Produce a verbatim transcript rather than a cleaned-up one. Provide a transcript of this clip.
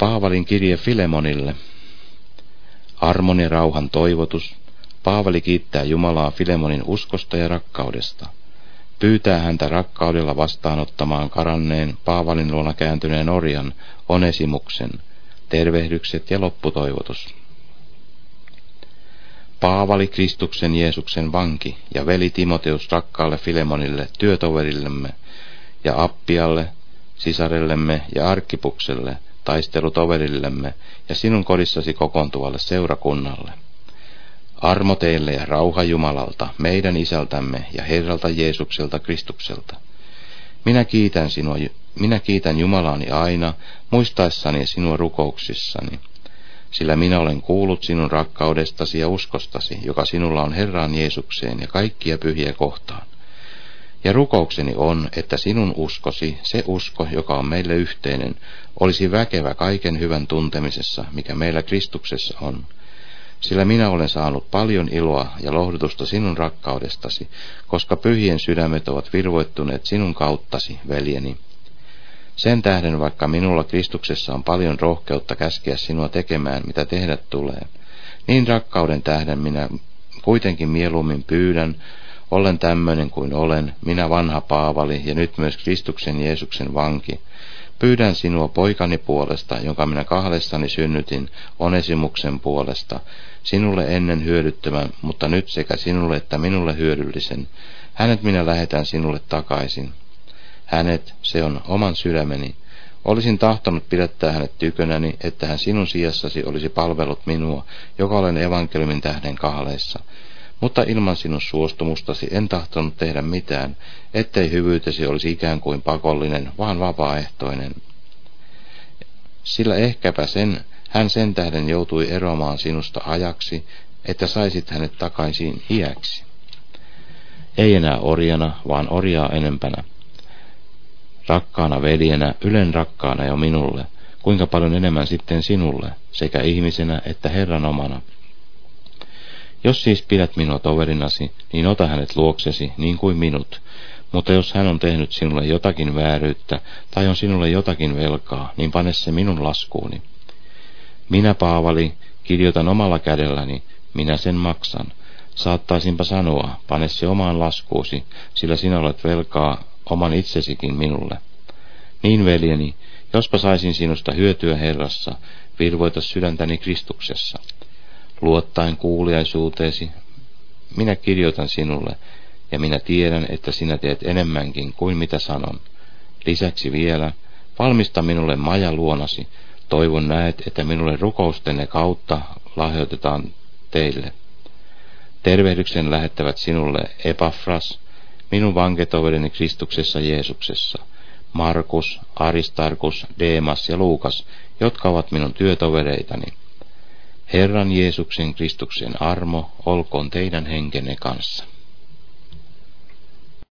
Paavalin kirje Filemonille. Armon ja rauhan toivotus. Paavali kiittää Jumalaa Filemonin uskosta ja rakkaudesta. Pyytää häntä rakkaudella vastaanottamaan karanneen Paavalin luona kääntyneen orjan Onesimuksen, tervehdykset ja lopputoivotus. Paavali, Kristuksen Jeesuksen vanki, ja veli Timoteus rakkaalle Filemonille, työtoverillemme, ja Appialle, sisarellemme ja Arkkipukselle, taistelutoverillemme, ja sinun kodissasi kokoontuvalle seurakunnalle. Armo teille ja rauha Jumalalta, meidän Isältämme ja Herralta Jeesukselta Kristukselta. Minä kiitän sinua, minä kiitän Jumalaani aina, muistaessani sinua rukouksissani, sillä minä olen kuullut sinun rakkaudestasi ja uskostasi, joka sinulla on Herraan Jeesukseen ja kaikkia pyhiä kohtaan. Ja rukoukseni on, että sinun uskosi, se usko, joka on meille yhteinen, olisi väkevä kaiken hyvän tuntemisessa, mikä meillä Kristuksessa on. Sillä minä olen saanut paljon iloa ja lohdutusta sinun rakkaudestasi, koska pyhien sydämet ovat virvoittuneet sinun kauttasi, veljeni. Sen tähden, vaikka minulla Kristuksessa on paljon rohkeutta käskeä sinua tekemään, mitä tehdä tulee, niin rakkauden tähden minä kuitenkin mieluummin pyydän, ollen tämmöinen kuin olen, minä vanha Paavali ja nyt myös Kristuksen Jeesuksen vanki, pyydän sinua poikani puolesta, jonka minä kahdessani synnytin, Onesimuksen puolesta, sinulle ennen hyödyttömän, mutta nyt sekä sinulle että minulle hyödyllisen. Hänet minä lähetän sinulle takaisin. Hänet, se on oman sydämeni. Olisin tahtonut pidättää hänet tykönäni, että hän sinun sijassasi olisi palvellut minua, joka olen evankeliumin tähden kahleissa. Mutta ilman sinun suostumustasi en tahtonut tehdä mitään, ettei hyvyytesi olisi ikään kuin pakollinen, vaan vapaaehtoinen. Sillä ehkäpä sen, hän sen tähden joutui eroamaan sinusta ajaksi, että saisit hänet takaisin iäksi. Ei enää orjana, vaan orjaa enempänä. Rakkaana veljenä, ylen rakkaana jo minulle, kuinka paljon enemmän sitten sinulle, sekä ihmisenä että Herran omana. Jos siis pidät minua toverinasi, niin ota hänet luoksesi niin kuin minut, mutta jos hän on tehnyt sinulle jotakin vääryyttä tai on sinulle jotakin velkaa, niin pane se minun laskuuni. Minä, Paavali, kirjoitan omalla kädelläni, minä sen maksan. Saattaisinpa sanoa, pane se omaan laskuusi, sillä sinä olet velkaa oman itsesikin minulle. Niin, veljeni, jospa saisin sinusta hyötyä Herrassa, virvoita sydäntäni Kristuksessa. Luottaen kuuliaisuuteesi, minä kirjoitan sinulle, ja minä tiedän, että sinä teet enemmänkin kuin mitä sanon. Lisäksi vielä, valmista minulle maja luonasi, toivon näet, että minulle rukoustenne kautta lahjoitetaan teille. Tervehdyksen lähettävät sinulle Epafras, minun vanketoverini Kristuksessa Jeesuksessa, Markus, Aristarkus, Deemas ja Luukas, jotka ovat minun työtovereitani. Herran Jeesuksen Kristuksen armo olkoon teidän henkenne kanssa.